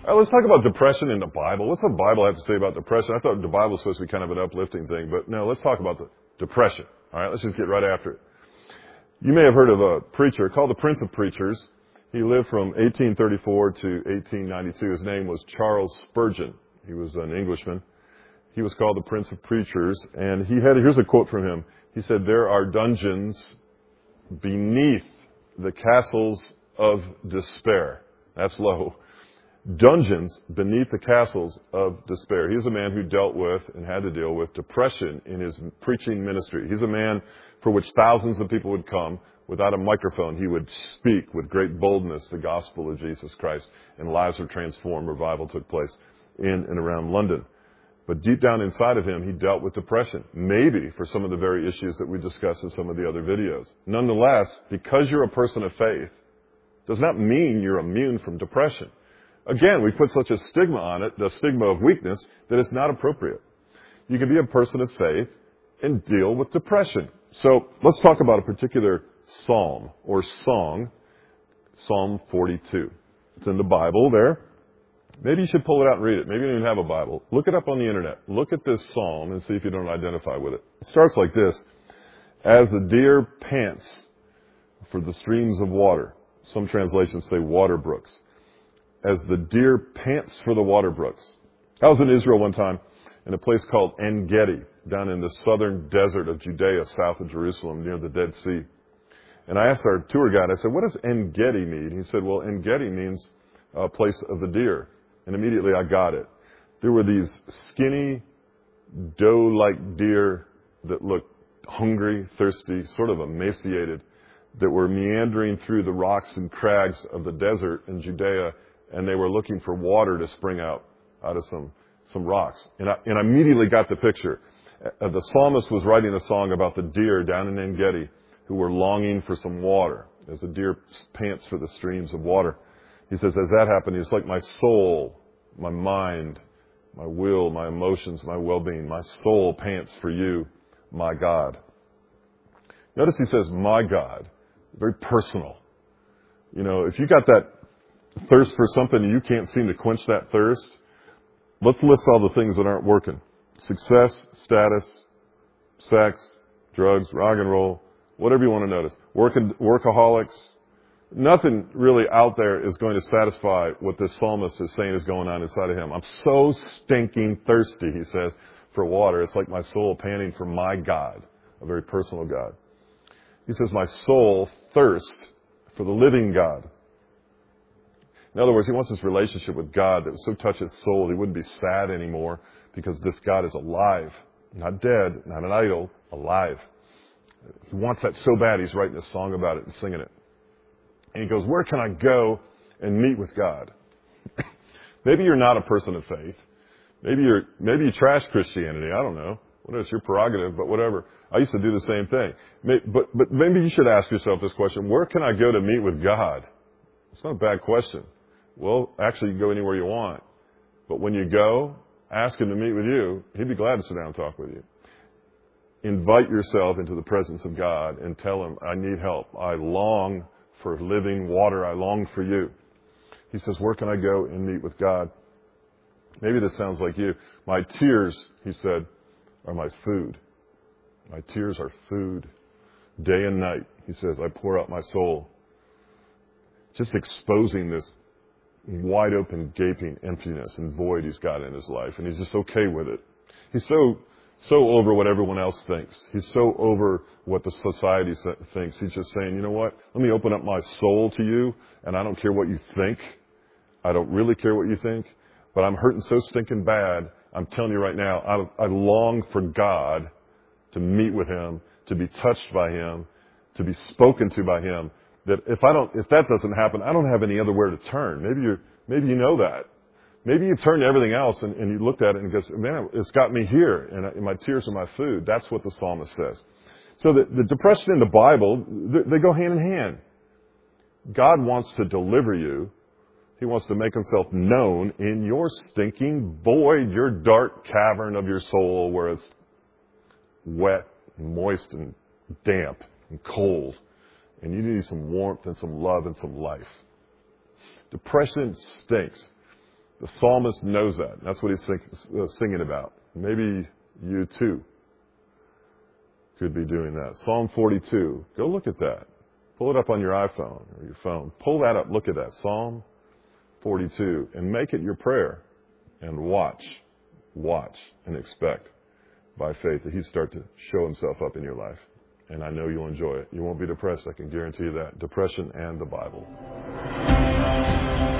Let's talk about depression in the Bible. What's the Bible have to say about depression? I thought the Bible was supposed to be kind of an uplifting thing, but no, let's talk about the depression. All right, let's just get right after it. You may have heard of a preacher called the Prince of Preachers. He lived from 1834 to 1892. His name was Charles Spurgeon. He was an Englishman. He was called the Prince of Preachers, and here's a quote from him. He said, "There are dungeons beneath the castles of despair." That's low. Dungeons beneath the castles of despair. He's a man who dealt with and had to deal with depression in his preaching ministry. He's a man for which thousands of people would come. Without a microphone, he would speak with great boldness the gospel of Jesus Christ, and lives were transformed. Revival took place in and around London. But deep down inside of him, he dealt with depression, maybe for some of the very issues that we discussed in some of the other videos. Nonetheless, because you're a person of faith, does not mean you're immune from depression. Again, we put such a stigma on it, the stigma of weakness, that it's not appropriate. You can be a person of faith and deal with depression. So let's talk about a particular psalm or song, Psalm 42. It's in the Bible there. Maybe you should pull it out and read it. Maybe you don't even have a Bible. Look it up on the internet. Look at this psalm and see if you don't identify with it. It starts like this. As the deer pants for the streams of water. Some translations say water brooks. As the deer pants for the water brooks. I was in Israel one time in a place called En-Gedi, down in the southern desert of Judea, south of Jerusalem, near the Dead Sea. And I asked our tour guide, I said, what does En-Gedi mean? He said, well, En-Gedi means a place of the deer. And immediately I got it. There were these skinny, doe-like deer that looked hungry, thirsty, sort of emaciated, that were meandering through the rocks and crags of the desert in Judea, and they were looking for water to spring out of some rocks. And I immediately got the picture. The psalmist was writing a song about the deer down in En-Gedi who were longing for some water, as the deer pants for the streams of water. He says, as that happened, it's like my soul, my mind, my will, my emotions, my well-being, my soul pants for you, my God. Notice he says, my God. Very personal. You know, if you got that thirst for something and you can't seem to quench that thirst, let's list all the things that aren't working. Success, status, sex, drugs, rock and roll, whatever you want to notice. Workaholics. Nothing really out there is going to satisfy what this psalmist is saying is going on inside of him. I'm so stinking thirsty, he says, for water. It's like my soul panting for my God, a very personal God. He says, my soul thirsts for the living God. In other words, he wants this relationship with God that would so touch his soul he wouldn't be sad anymore because this God is alive, not dead, not an idol, alive. He wants that so bad he's writing a song about it and singing it. And he goes, where can I go and meet with God? Maybe you're not a person of faith. Maybe you trash Christianity. I don't know. Well, it's your prerogative, but whatever. I used to do the same thing. But maybe you should ask yourself this question. Where can I go to meet with God? It's not a bad question. Well, actually, you can go anywhere you want. But when you go, ask him to meet with you. He'd be glad to sit down and talk with you. Invite yourself into the presence of God and tell him, I need help. I long for living water. I long for you. He says, where can I go and meet with God? Maybe this sounds like you. My tears, he said, are my food. My tears are food. Day and night, he says, I pour out my soul. Just exposing this wide open, gaping emptiness and void he's got in his life. And he's just okay with it. He's so over what everyone else thinks. He's so over what the society thinks. He's just saying, you know what? Let me open up my soul to you, and I don't care what you think. I don't really care what you think, but I'm hurting so stinking bad. I'm telling you right now, I long for God to meet with him, to be touched by him, to be spoken to by him. That if that doesn't happen, I don't have any other where to turn. Maybe you know that. Maybe you turn to everything else and you looked at it and goes, man, it's got me here, and my tears are my food. That's what the psalmist says. So the depression in the Bible, they go hand in hand. God wants to deliver you. He wants to make himself known in your stinking void, your dark cavern of your soul where it's wet, and moist, and damp, and cold. And you need some warmth and some love and some life. Depression stinks. The psalmist knows that. That's what he's singing about. Maybe you too could be doing that. Psalm 42. Go look at that. Pull it up on your iPhone or your phone. Pull that up. Look at that. Psalm 42. And make it your prayer. And watch, and expect by faith that He'd start to show Himself up in your life. And I know you'll enjoy it. You won't be depressed. I can guarantee you that. Depression and the Bible.